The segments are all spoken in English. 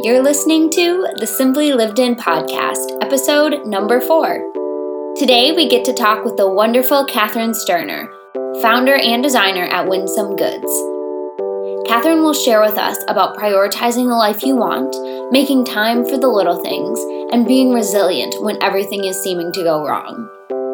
You're listening to the Simply Lived In podcast, episode number 4. Today we get to talk with the wonderful Catherine Sterner, founder and designer at Winsome Goods. Catherine will share with us about prioritizing the life you want, making time for the little things, and being resilient when everything is seeming to go wrong.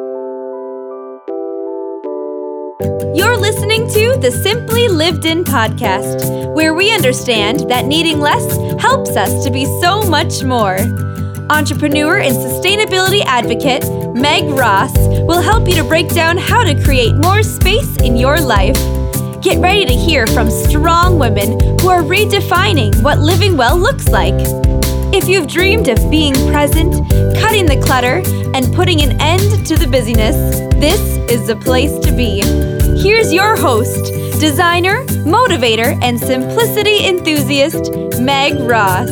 You're listening to the Simply Lived In podcast, where we understand that needing less helps us to be so much more. Entrepreneur and sustainability advocate Meg Ross will help you to break down how to create more space in your life. Get ready to hear from strong women who are redefining what living well looks like. If you've dreamed of being present, cutting the clutter, and putting an end to the busyness, this is the place to be. Here's your host, designer, motivator, and simplicity enthusiast, Meg Ross.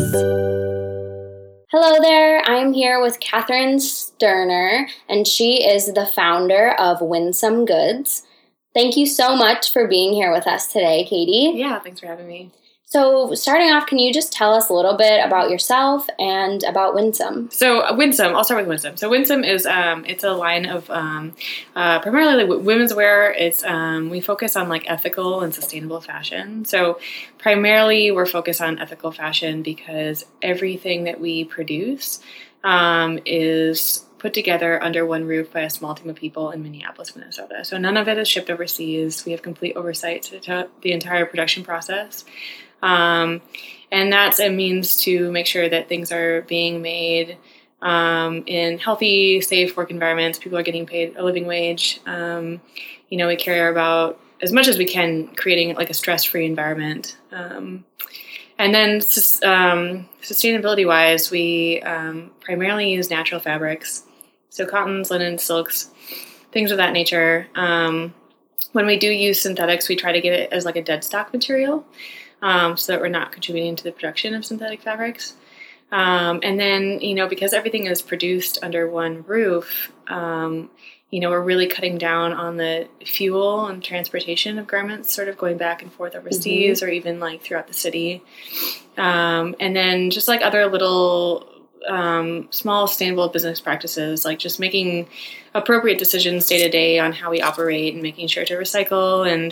Hello there, I'm here with Catherine Sterner, and she is the founder of Winsome Goods. Thank you so much for being here with us today, Katie. Yeah, thanks for having me. So starting off, can you just tell us a little bit about yourself and about Winsome? So Winsome, I'll start with Winsome. So Winsome is it's a line of primarily women's wear. It's we focus on like ethical and sustainable fashion. So primarily we're focused on ethical fashion because everything that we produce is put together under one roof by a small team of people in Minneapolis, Minnesota. So none of it is shipped overseas. We have complete oversight to the entire production process. And that's a means to make sure that things are being made in healthy, safe work environments. People are getting paid a living wage. We care about, as much as we can, creating like a stress-free environment. And then sustainability-wise, we primarily use natural fabrics. So cottons, linens, silks, things of that nature. When we do use synthetics, we try to get it as like a dead stock material. So that we're not contributing to the production of synthetic fabrics. And then, because everything is produced under one roof, we're really cutting down on the fuel and transportation of garments, sort of going back and forth overseas or even like throughout the city. And then just like other little small sustainable business practices, like just making appropriate decisions day to day on how we operate and making sure to recycle and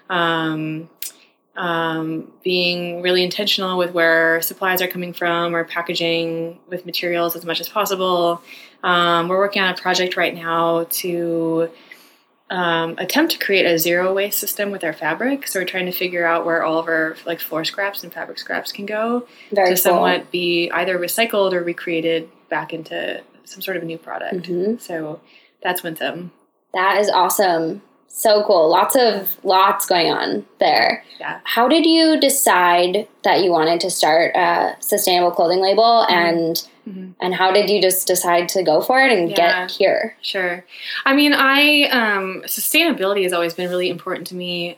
being really intentional with where supplies are coming from or packaging with materials as much as possible. We're working on a project right now to attempt to create a zero waste system with our fabric. So we're trying to figure out where all of our like floor scraps and fabric scraps can go to somewhat be either recycled or recreated back into some sort of a new product. So that's Winsome. That is awesome. So cool. Lots going on there. Yeah. How did you decide that you wanted to start a sustainable clothing label and how did you just decide to go for it and get here? Sure. I mean, sustainability has always been really important to me.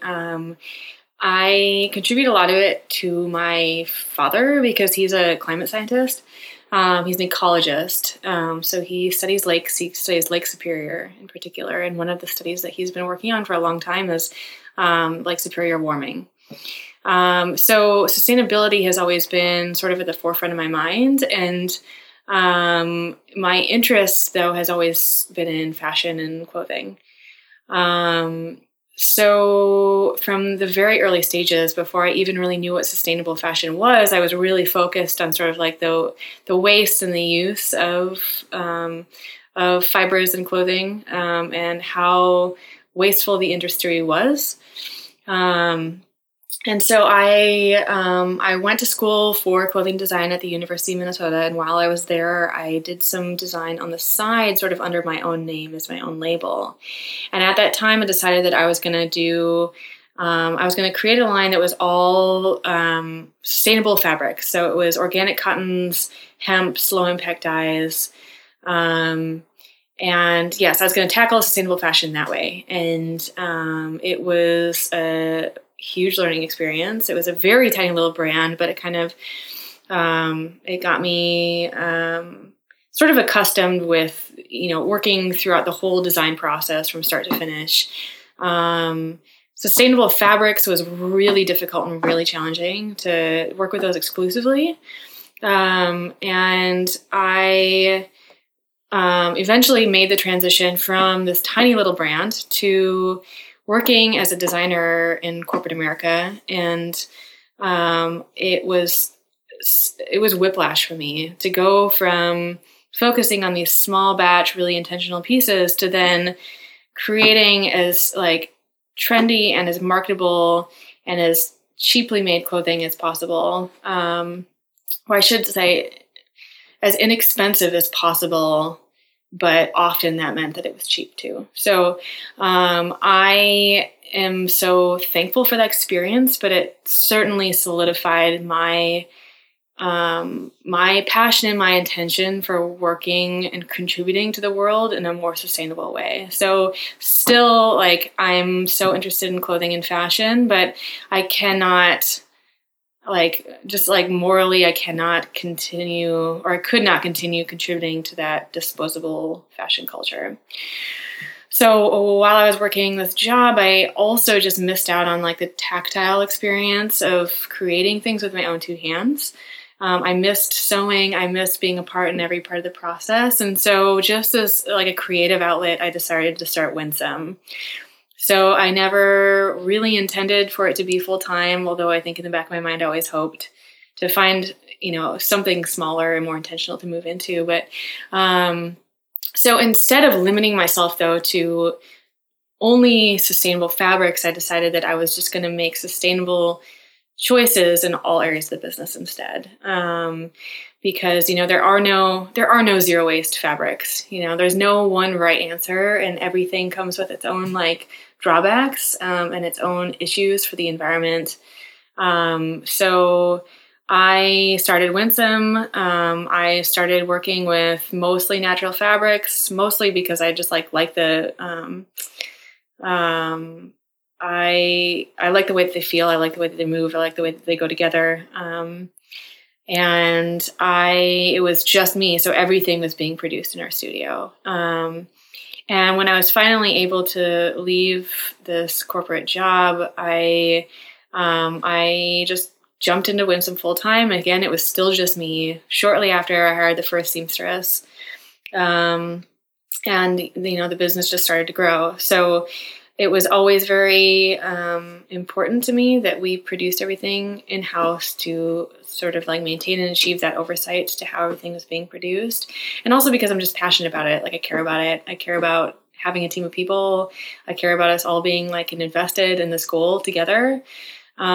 I contribute a lot of it to my father because he's a climate scientist. He's an ecologist, so he studies lakes. He studies Lake Superior in particular, and one of the studies that he's been working on for a long time is Lake Superior warming. So sustainability has always been sort of at the forefront of my mind, and my interest, though, has always been in fashion and clothing. So from the very early stages, before I even really knew what sustainable fashion was, I was really focused on sort of like the waste and the use of fibers and clothing, and how wasteful the industry was. And so I went to school for clothing design at the University of Minnesota, and while I was there, I did some design on the side, sort of under my own name as my own label. And at that time, I decided that I was going to create a line that was all sustainable fabrics. So it was organic cottons, hemp, low impact dyes. And yes, I was going to tackle sustainable fashion that way. And it was a huge learning experience. It was a very tiny little brand, but it kind of, it got me sort of accustomed with, working throughout the whole design process from start to finish. Sustainable fabrics was really difficult and really challenging to work with those exclusively. And I eventually made the transition from this tiny little brand to working as a designer in corporate America. And it was whiplash for me to go from focusing on these small batch, really intentional pieces to then creating as like trendy and as marketable and as cheaply made clothing as possible. Or I should say as inexpensive as possible, but often that meant that it was cheap too. So I am so thankful for that experience, but it certainly solidified my passion and my intention for working and contributing to the world in a more sustainable way. So still, like, I'm so interested in clothing and fashion, but I cannot, morally, I cannot continue, or I could not continue contributing to that disposable fashion culture. So while I was working this job, I also just missed out on like the tactile experience of creating things with my own two hands. I missed sewing. I missed being a part in every part of the process. And so just as like a creative outlet, I decided to start Winsome. So I never really intended for it to be full-time, although I think in the back of my mind, I always hoped to find, something smaller and more intentional to move into. But so instead of limiting myself, though, to only sustainable fabrics, I decided that I was just going to make sustainable choices in all areas of the business instead. Because, there are no zero waste fabrics. There's no one right answer, and everything comes with its own like drawbacks and its own issues for the environment. So I started Winsome. I started working with mostly natural fabrics, mostly because I just like the I like the way that they feel. I like the way that they move. I like the way that they go together. And it was just me. So everything was being produced in our studio. And when I was finally able to leave this corporate job, I just jumped into Winsome full time. Again, it was still just me. Shortly after, I hired the first seamstress. And, the business just started to grow. So it was always very important to me that we produced everything in-house to sort of like maintain and achieve that oversight to how everything was being produced. And also because I'm just passionate about it. Like I care about it. I care about having a team of people. I care about us all being like invested in this goal together. So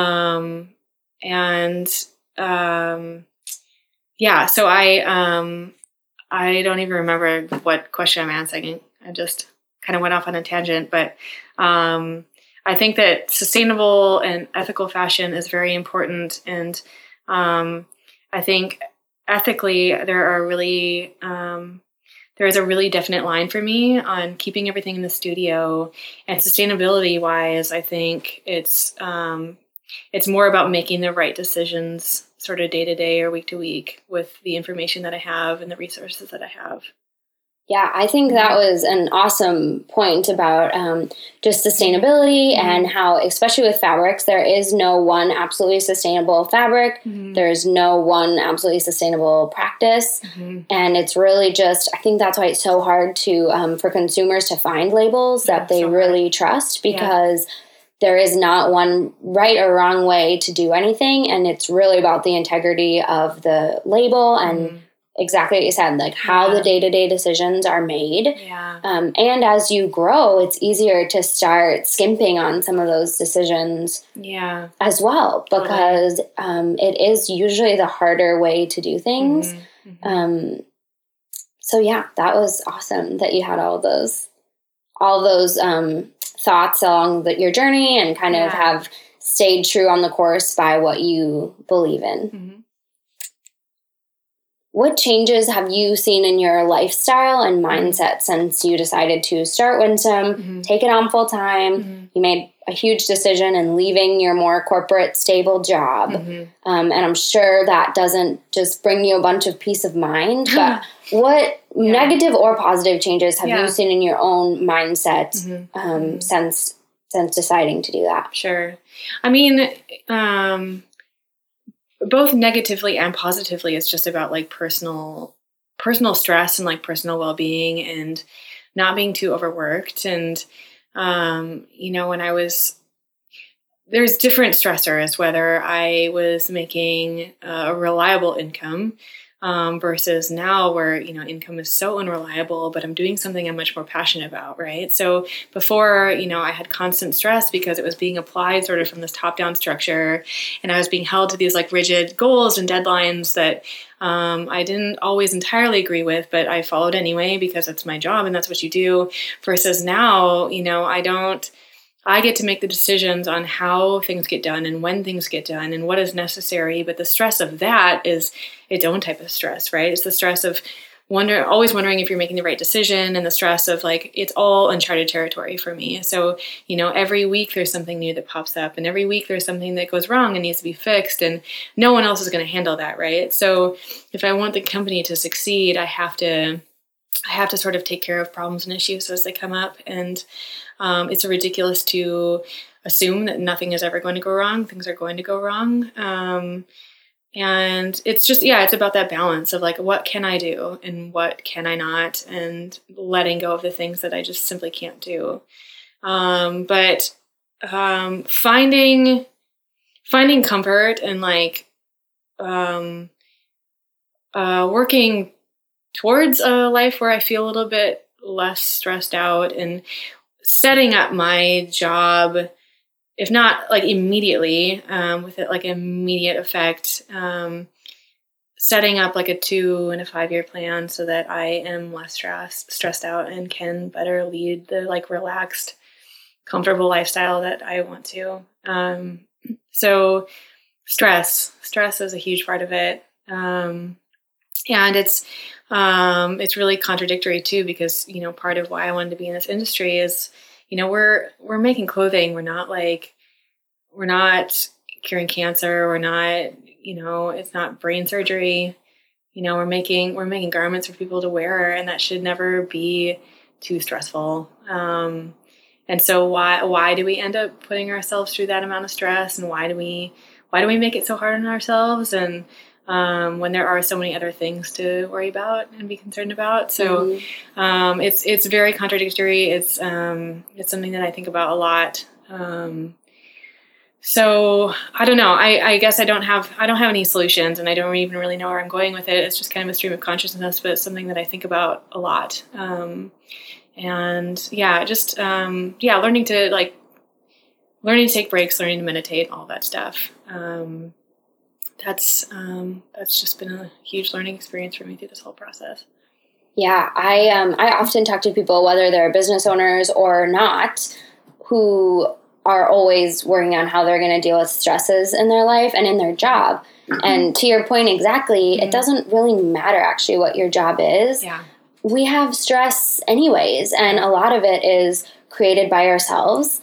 I don't even remember what question I'm answering. I just kind of went off on a tangent, but I think that sustainable and ethical fashion is very important. And I think ethically there is a really definite line for me on keeping everything in the studio. And sustainability wise, I think it's more about making the right decisions sort of day to day or week to week with the information that I have and the resources that I have. Yeah, I think that was an awesome point about just sustainability and how, especially with fabrics, there is no one absolutely sustainable fabric. There's no one absolutely sustainable practice. And it's really just, I think that's why it's so hard to for consumers to find labels that they really trust, because there is not one right or wrong way to do anything. And it's really about the integrity of the label and exactly what you said, like how the day-to-day decisions are made. Yeah. And as you grow, it's easier to start skimping on some of those decisions as well, because it is usually the harder way to do things. So yeah, that was awesome that you had all those thoughts along your journey and kind of have stayed true on the course by what you believe in. What changes have you seen in your lifestyle and mindset since you decided to start Winsome, take it on full time? You made a huge decision in leaving your more corporate, stable job. And I'm sure that doesn't just bring you a bunch of peace of mind, but what negative or positive changes have you seen in your own mindset since deciding to do that? Sure. I mean, both negatively and positively, it's just about like personal stress and like personal well-being and not being too overworked. And, when there's different stressors, whether I was making a reliable income versus now where, income is so unreliable, but I'm doing something I'm much more passionate about, right? So before, I had constant stress because it was being applied sort of from this top-down structure, and I was being held to these like rigid goals and deadlines that I didn't always entirely agree with, but I followed anyway because it's my job and that's what you do. Versus now, I get to make the decisions on how things get done and when things get done and what is necessary. But the stress of that is its own type of stress, right? It's the stress of always wondering if you're making the right decision, and the stress of like, it's all uncharted territory for me. So, every week there's something new that pops up, and every week there's something that goes wrong and needs to be fixed, and no one else is going to handle that, right? So if I want the company to succeed, I have to sort of take care of problems and issues as they come up. And it's ridiculous to assume that nothing is ever going to go wrong. Things are going to go wrong. And it's just, it's about that balance of like, what can I do and what can I not, and letting go of the things that I just simply can't do. But finding comfort and like working towards a life where I feel a little bit less stressed out, and setting up my job, if not like immediately, with it like immediate effect, setting up like a 2 and a 5 year plan so that I am less stressed out and can better lead the like relaxed, comfortable lifestyle that I want to. So stress is a huge part of it. And it's really contradictory too, because, part of why I wanted to be in this industry is, we're making clothing. We're not curing cancer. We're not, it's not brain surgery. We're making garments for people to wear, and that should never be too stressful. And so why do we end up putting ourselves through that amount of stress, and why do we make it so hard on ourselves? And when there are so many other things to worry about and be concerned about. So it's very contradictory. It's something that I think about a lot. So I don't know. I guess I don't have any solutions, and I don't even really know where I'm going with it. It's just kind of a stream of consciousness, but it's something that I think about a lot. Learning to take breaks, learning to meditate, all that stuff. That's just been a huge learning experience for me through this whole process. Yeah, I often talk to people, whether they're business owners or not, who are always working on how they're going to deal with stresses in their life and in their job. Mm-hmm. And to your point exactly, mm-hmm. It doesn't really matter actually what your job is. Yeah. We have stress anyways, and a lot of it is created by ourselves.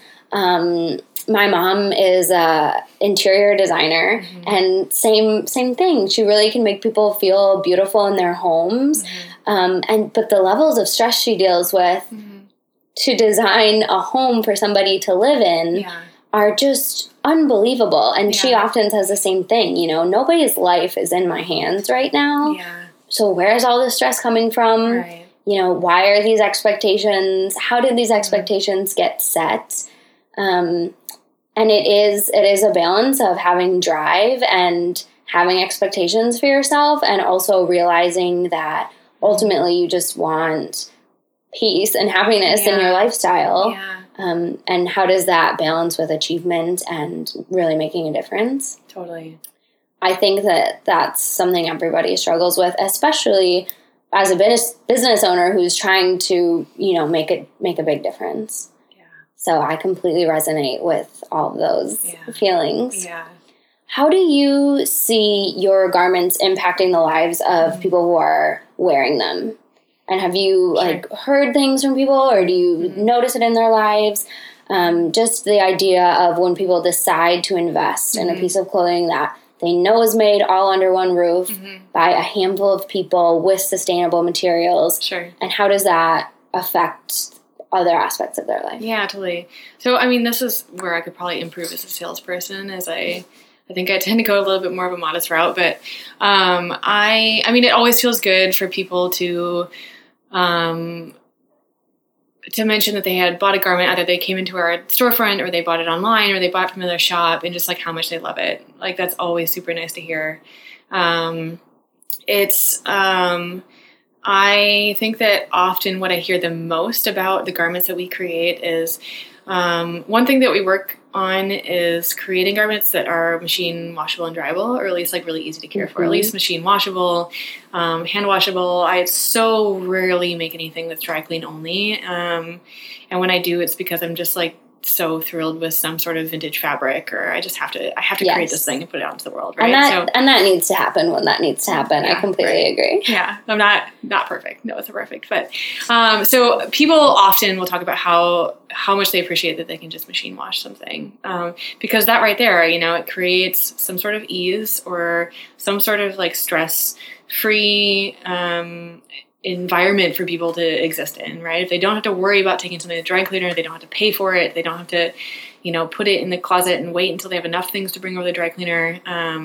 My mom is a interior designer, mm-hmm. and same thing. She really can make people feel beautiful in their homes. Mm-hmm. But the levels of stress she deals with mm-hmm. to design a home for somebody to live in are just unbelievable. And she often says the same thing, nobody's life is in my hands right now. Yeah. So where's all this stress coming from? Right. Why are these expectations? How did these expectations get set? And it is a balance of having drive and having expectations for yourself, and also realizing that ultimately you just want peace and happiness in your lifestyle. Yeah. And how does that balance with achievement and really making a difference? Totally. I think that that's something everybody struggles with, especially as a business owner who's trying to, make a big difference. So I completely resonate with all of those feelings. Yeah. How do you see your garments impacting the lives of people who are wearing them? And have you heard things from people, or do you notice it in their lives? Just the idea of when people decide to invest in a piece of clothing that they know is made all under one roof by a handful of people with sustainable materials. Sure. And how does that affect other aspects of their life? Yeah, totally. So, this is where I could probably improve as a salesperson, as I I think I tend to go a little bit more of a modest route, but I mean, it always feels good for people to mention that they had bought a garment, either they came into our storefront or they bought it online or they bought it from another shop, and just like how much they love it. Like, that's always super nice to hear. I think that often what I hear the most about the garments that we create is, one thing that we work on is creating garments that are machine washable and dryable, or at least like really easy to care for, at least machine washable, hand washable. I so rarely make anything that's dry clean only. And when I do, it's because I'm just like so thrilled with some sort of vintage fabric, or I have to create this thing and put it out into the world, right? And that needs to happen when that needs to happen. Yeah, I completely agree. Yeah, I'm not perfect. No, it's perfect. But so people often will talk about how much they appreciate that they can just machine wash something, because that right there, it creates some sort of ease or some sort of like stress-free environment for people to exist in, right? If they don't have to worry about taking something to the dry cleaner, they don't have to pay for it, they don't have to, put it in the closet and wait until they have enough things to bring over the dry cleaner.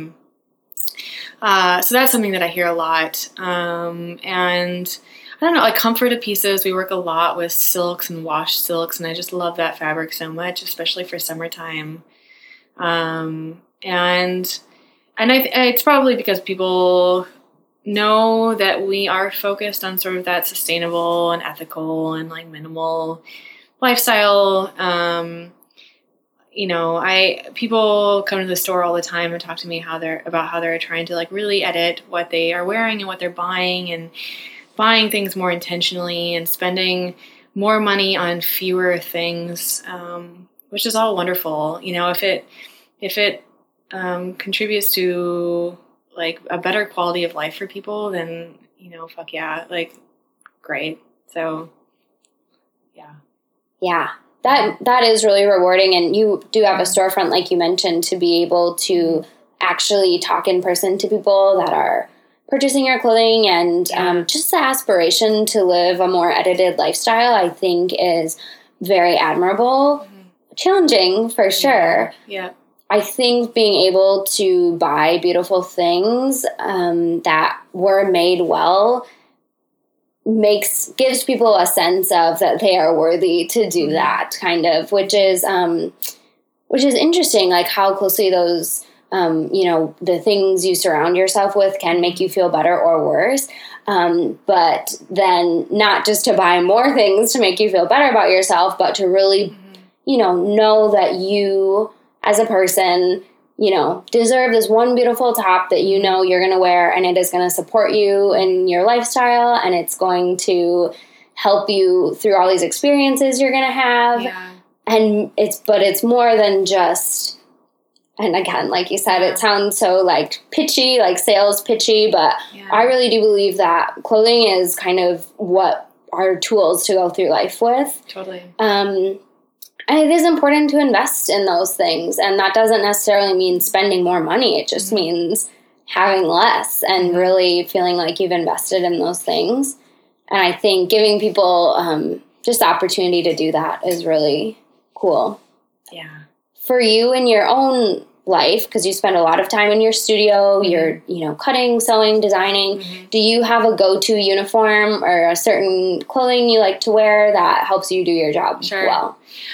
So that's something that I hear a lot. And I don't know, like comforted pieces, we work a lot with silks and washed silks, and I just love that fabric so much, especially for summertime. And it's probably because people know that we are focused on sort of that sustainable and ethical and like minimal lifestyle. People come to the store all the time and talk to me how they're trying to like really edit what they are wearing and what they're buying, and buying things more intentionally and spending more money on fewer things, which is all wonderful. If it contributes to like a better quality of life for people, then, fuck yeah, like great. So yeah. Yeah. That is really rewarding. And you do have a storefront, like you mentioned, to be able to actually talk in person to people that are purchasing your clothing, and just the aspiration to live a more edited lifestyle, I think is very admirable. Challenging for sure. Yeah. I think being able to buy beautiful things that were made well gives people a sense of that they are worthy to do that, kind of, which is interesting, like how closely those the things you surround yourself with can make you feel better or worse. But then not just to buy more things to make you feel better about yourself, but to really, know that you as a person, deserve this one beautiful top that you're going to wear, and it is going to support you in your lifestyle, and it's going to help you through all these experiences you're going to have. Yeah. And it's more than just, and again, like you said, it sounds so like pitchy, like sales pitchy, but I really do believe that clothing is kind of what our tools to go through life with. Totally. And it is important to invest in those things. And that doesn't necessarily mean spending more money. It just means having less and really feeling like you've invested in those things. And I think giving people just the opportunity to do that is really cool. Yeah. For you in your own life, because you spend a lot of time in your studio, you're, cutting, sewing, designing. Do you have a go-to uniform or a certain clothing you like to wear that helps you do your job well?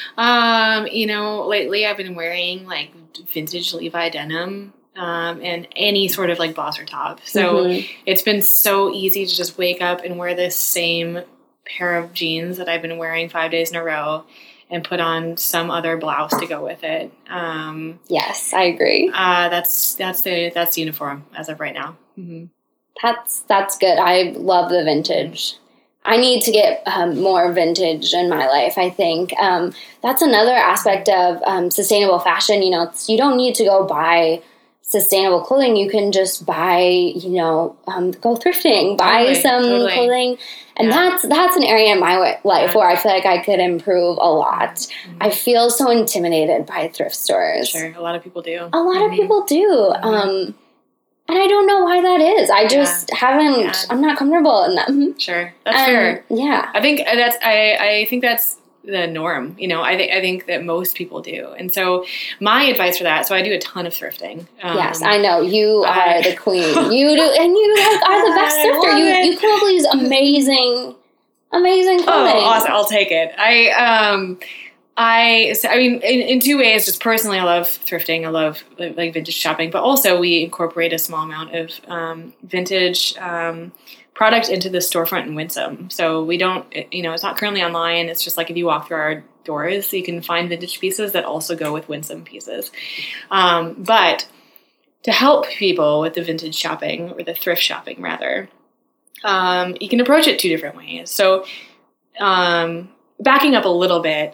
Lately I've been wearing like vintage Levi denim, and any sort of like boss or top. So it's been so easy to just wake up and wear this same pair of jeans that I've been wearing 5 days in a row and put on some other blouse to go with it. Yes, I agree. That's the uniform as of right now. That's good. I love the vintage. I need to get more vintage in my life, I think. That's another aspect of sustainable fashion. You don't need to go buy sustainable clothing. You can just buy, go thrifting, buy some clothing. And that's an area in my life where I feel like I could improve a lot. I feel so intimidated by thrift stores. Sure, a lot of people do. A lot of people do. And I don't know why that is. I just haven't, I'm not comfortable in them. Sure. That's fair. Yeah. I think that's the norm. I think that most people do. And so my advice for that, so I do a ton of thrifting. Yes, I know. You are the queen. You do, and you are the best thrifter. You come up with these amazing clothing. Oh, awesome. I'll take it. In two ways, just personally, I love thrifting. I love like vintage shopping, but also we incorporate a small amount of vintage product into the storefront in Winsome. So we don't, it's not currently online. It's just like if you walk through our doors, you can find vintage pieces that also go with Winsome pieces. But to help people with the vintage shopping, or the thrift shopping rather, you can approach it two different ways. So backing up a little bit,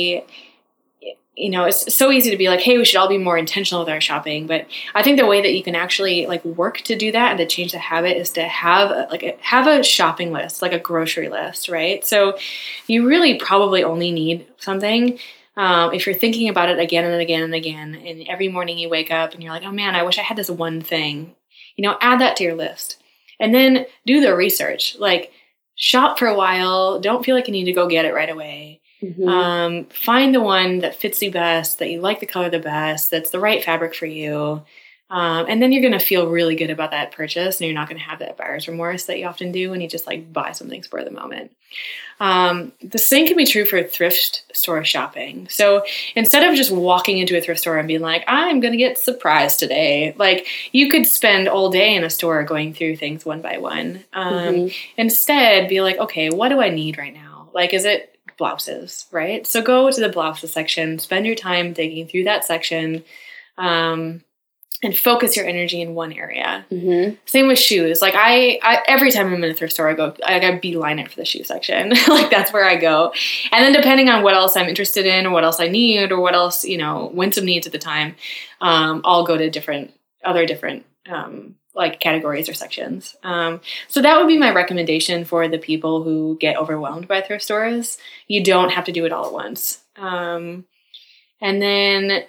it's so easy to be like, hey, we should all be more intentional with our shopping. But I think the way that you can actually like work to do that and to change the habit is to have a shopping list, like a grocery list, right? So you really probably only need something if you're thinking about it again and again and again. And every morning you wake up and you're like, oh man, I wish I had this one thing. Add that to your list. And then do the research. Like shop for a while. Don't feel like you need to go get it right away. Mm-hmm. Find the one that fits you best, that you like the color the best, that's the right fabric for you. And then you're going to feel really good about that purchase, and you're not going to have that buyer's remorse that you often do when you just like buy something spur of the moment. The same can be true for thrift store shopping. So instead of just walking into a thrift store and being like, I'm going to get surprised today, like you could spend all day in a store going through things one by one. Instead, be like, okay, what do I need right now? Like, is it blouses, right? So go to the blouses section, spend your time digging through that section, and focus your energy in one area. Mm-hmm. Same with shoes. Like I every time I'm in a thrift store, I beeline it for the shoe section. Like that's where I go. And then depending on what else I'm interested in or what else I need or what else, Winsome needs at the time, I'll go to different like categories or sections. So that would be my recommendation for the people who get overwhelmed by thrift stores. You don't have to do it all at once. And then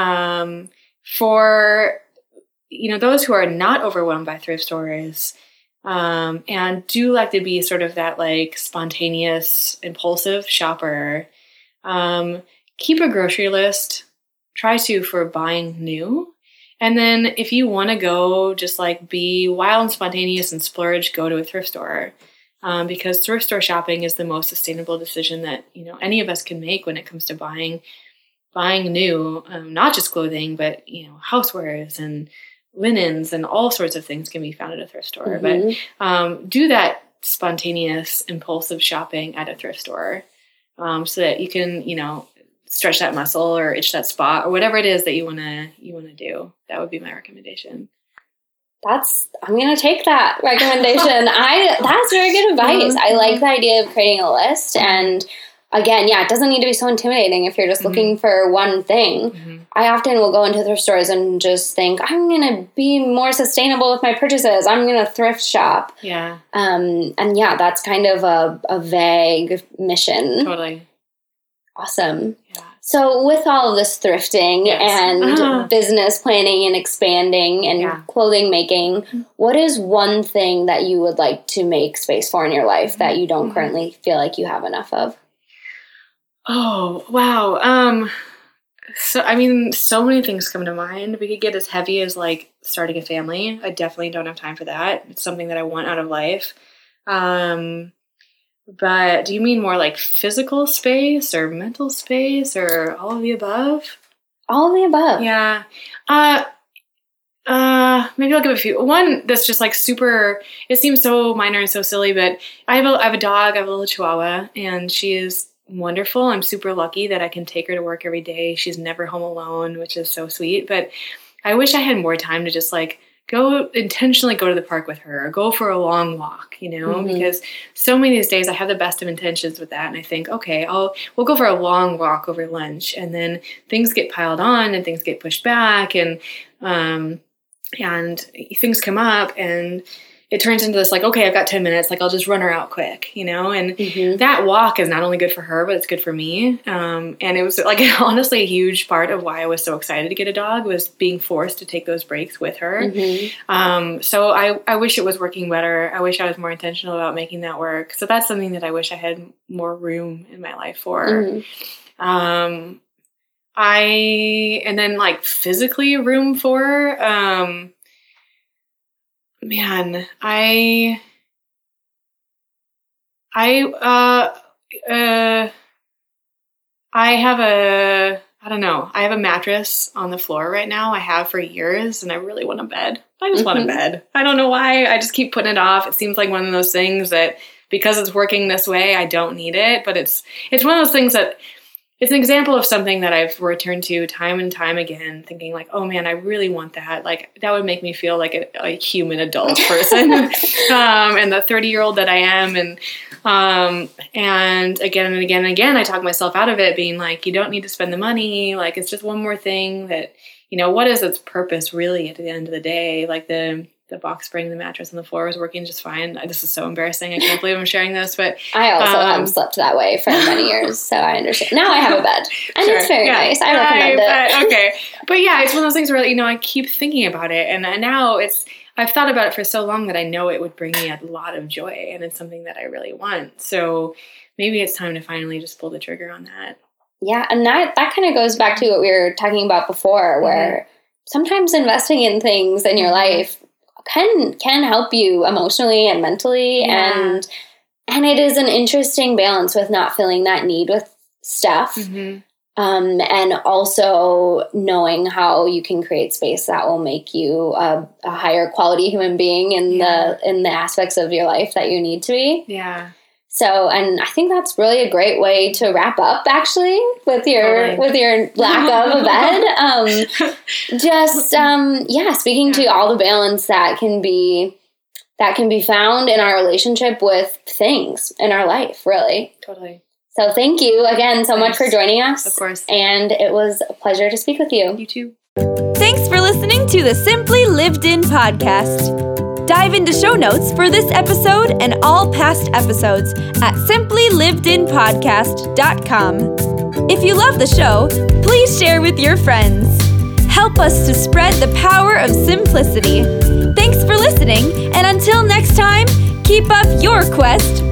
for those who are not overwhelmed by thrift stores and do like to be sort of that like spontaneous, impulsive shopper, keep a grocery list. Try for buying new. And then if you want to go just like be wild and spontaneous and splurge, go to a thrift store. Because thrift store shopping is the most sustainable decision that, any of us can make when it comes to buying new, not just clothing, but, housewares and linens and all sorts of things can be found at a thrift store. Mm-hmm. But do that spontaneous, impulsive shopping at a thrift store so that you can, stretch that muscle or itch that spot or whatever it is that you want to do. That would be my recommendation. I'm going to take that recommendation. That's very good advice. I like the idea of creating a list. And again, it doesn't need to be so intimidating if you're just looking for one thing. Mm-hmm. I often will go into thrift stores and just think, I'm going to be more sustainable with my purchases. I'm going to thrift shop. Yeah. That's kind of a vague mission. Totally. Awesome. Yeah. So with all of this thrifting and business planning and expanding and clothing making, what is one thing that you would like to make space for in your life that you don't currently feel like you have enough of? Oh, wow. So many things come to mind. We could get as heavy as like starting a family. I definitely don't have time for that. It's something that I want out of life. But do you mean more like physical space or mental space or all of the above? All of the above. Yeah. Maybe I'll give a few. One that's just like super, it seems so minor and so silly, but I have a dog, I have a little Chihuahua, and she is wonderful. I'm super lucky that I can take her to work every day. She's never home alone, which is so sweet. But I wish I had more time to just like intentionally go to the park with her or go for a long walk, because so many of these days I have the best of intentions with that. And I think, okay, we'll go for a long walk over lunch, and then things get piled on and things get pushed back and things come up, and it turns into this like, okay, I've got 10 minutes, like I'll just run her out quick, and that walk is not only good for her, but it's good for me. And it was like honestly a huge part of why I was so excited to get a dog was being forced to take those breaks with her. So I wish it was working better. I wish I was more intentional about making that work. So that's something that I wish I had more room in my life for. And then like physically room for, man, I have a mattress on the floor right now. I have for years, and I really want a bed. I just want a bed. I don't know why. I just keep putting it off. It seems like one of those things that because it's working this way, I don't need it. But it's one of those things that it's an example of something that I've returned to time and time again, thinking like, oh man, I really want that. Like that would make me feel like a human adult person, and the 30-year-old that I am. And again and again and again, I talk myself out of it, being like, you don't need to spend the money. Like it's just one more thing that, what is its purpose really at the end of the day? Like the box spring, the mattress on the floor was working just fine. This is so embarrassing. I can't believe I'm sharing this, but I also have slept that way for many years, so I understand. Now I have a bed, and it's very nice. I recommend it. Okay, but yeah, it's one of those things where I keep thinking about it, and now I've thought about it for so long that I know it would bring me a lot of joy, and it's something that I really want. So maybe it's time to finally just pull the trigger on that. Yeah, and that kind of goes back to what we were talking about before, where sometimes investing in things in your life can help you emotionally and mentally, and it is an interesting balance with not feeling that need with stuff, and also knowing how you can create space that will make you a higher quality human being in the aspects of your life that you need to be. Yeah. So, and I think that's really a great way to wrap up, actually, with your lack of a bed. Speaking to all the balance that can be found in our relationship with things in our life, really. Totally. So, thank you again so much for joining us. Of course. And it was a pleasure to speak with you. You too. Thanks for listening to the Simply Lived In podcast. Dive into show notes for this episode and all past episodes at simplylivedinpodcast.com. If you love the show, please share with your friends. Help us to spread the power of simplicity. Thanks for listening, and until next time, keep up your quest